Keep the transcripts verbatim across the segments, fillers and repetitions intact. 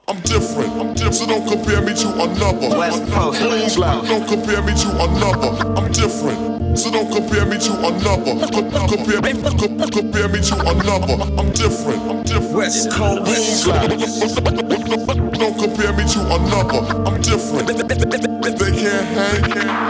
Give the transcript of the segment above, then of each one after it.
I'm different, I'm different, so don't compare me to another. West Coast, don't compare me to another. I'm different, so don't compare me to another. Compare, compare me to another. I'm different, I'm different. West Coast, don't compare me to another. I'm different. They can't hang.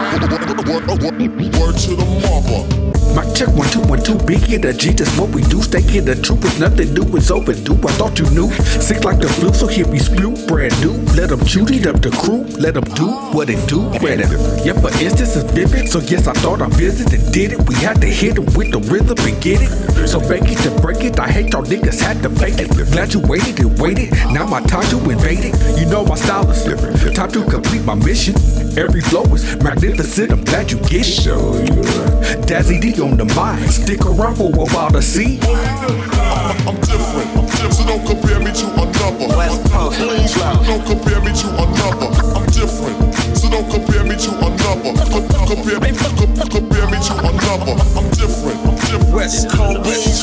Word to the mother. My check one two one two, big hit a G, that's what we do. Stay here, the truth is nothing new, it's overdue. I thought you knew, sick like the flu, so here we spew, brand new. Let them shoot it up the crew, let them do what it do. Yeah, for instance, it's vivid, so yes, I thought I visited and did it. We had to hit it with the rhythm and get it. So make it to break it, I hate y'all niggas had to fake it. Glad you waited and waited, now my time to invade it. You know my style is different, time to complete my mission. Every flow is magnificent, I'm glad you get it. Dazzy D on the mic, stick around for a while to see. I'm different, I'm different, so don't compare me to another. West Coast, don't compare me to another. I'm different, so don't compare me to another. Compare, compare me to another. I'm different, I'm different. West Coast,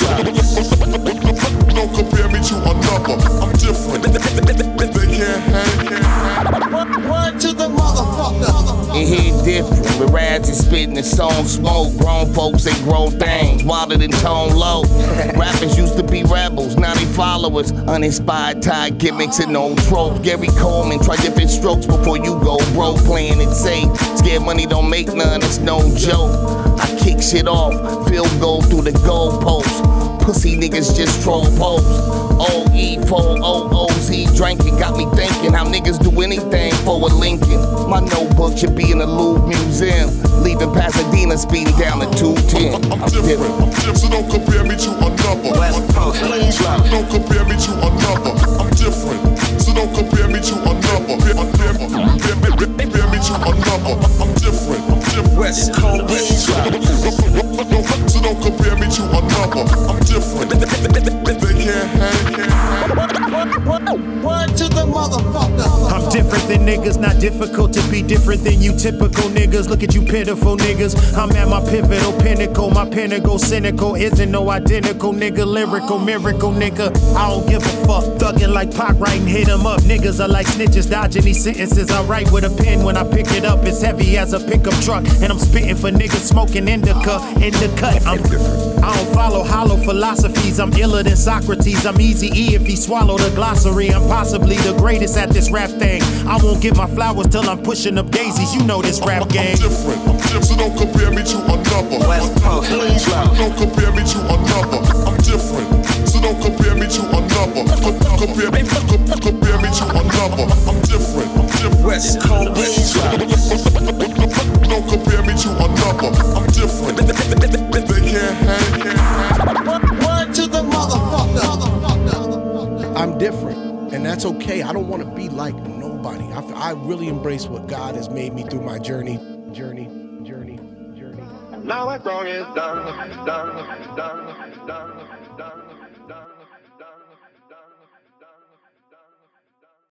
don't compare me to another. I'm different. They can't hang. Word to the motherfucker. It hit different, with Raz is spitting the song smoke. Grown folks, they grow things, wilder than tone low. Rappers used to be rebels, now they followers. Uninspired tie gimmicks and no tropes. Gary Coleman, try different strokes before you go broke. Playing it safe, scared money don't make none, it's no joke. I kick shit off, field goal through the goalposts. Pussy niggas just troll posts. O E four O O Z drinking got me thinking how niggas do anything for a Lincoln. My notebook should be in the Louvre Museum. Leaving Pasadena, speeding down to two ten. I'm, I'm different, I'm different, so don't compare me to another. West Coast, don't compare me to another. I'm different, so don't compare me to another. Compare, compare, compare me to another. I'm different, I'm different. West Coast, so don't compare me to another. I'm different. They can't hang. Word to the motherfucker. I'm different than niggas, not difficult to be different than you typical niggas. Look at you pitiful niggas. I'm at my pivotal pinnacle. My pinnacle cynical isn't no identical nigga. Lyrical miracle nigga. I don't give a fuck. Thuggin' like Pac writing, hit 'em up. Niggas are like snitches, dodging these sentences. I write with a pen when I pick it up. It's heavy as a pickup truck. And I'm spitting for niggas smoking indica in the cut. I'm I don't follow hollow philosophies. I'm iller than Socrates. I'm easy E if he swallowed a glossary. I'm possibly the greatest at this rap thing. I won't get my flowers till I'm pushing up daisies. You know this rap game. I'm different, I'm different, so don't compare me to another. West Coast, don't compare me to another. I'm different, so don't compare me to another. Compare, compare me to another. I'm different, I'm different. West Coast, don't compare me to another. I'm different. They can't hang. word to the motherfucker. I'm different, and that's okay. I don't want to be like nobody. I, I really embrace what God has made me through my journey, journey, journey, journey. Now that wrong is done, done, done, done.